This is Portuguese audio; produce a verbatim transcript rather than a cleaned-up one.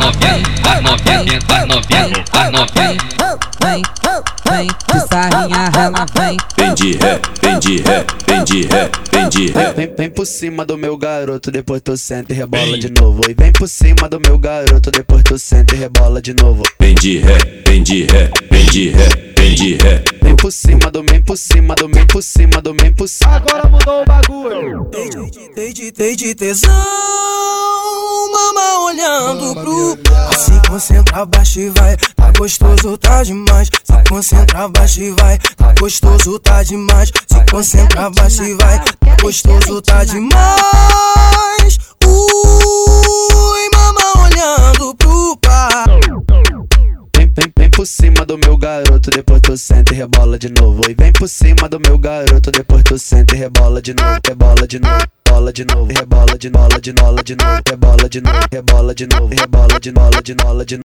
novinha, as novinha, as novinha, as novinha. Vem, vem, de sarrinha ela vem. Vem de ré, vem de ré, vem de ré, vem de ré. Vem, vem por cima do meu garoto, depois tu senta e rebola de novo. E vem por cima do meu garoto, depois tu senta e rebola de novo. Vem de ré, vem de ré, vem de ré, vem de ré. Vem por cima do, vem por cima do, vem por cima do, vem por cima. Agora mudou o bagulho. Dei de, dei de tesão, mama olhando pro pai. Se concentra, baixa e vai, tá gostoso, tá demais. Se concentra, baixa e vai, tá gostoso, tá demais. Se concentra, baixa e vai, tá gostoso, tá demais. Ui, mama olhando pro pai. Vem, vem, vem por cima do meu garoto, depois tu senta e rebola de novo. E vem por cima do meu garoto, depois tu senta e rebola de novo. Rebola de novo, rebola de novo, rebola de nola de nola de novo, rebola de novo, rebola de novo, rebola de nola de nola de novo.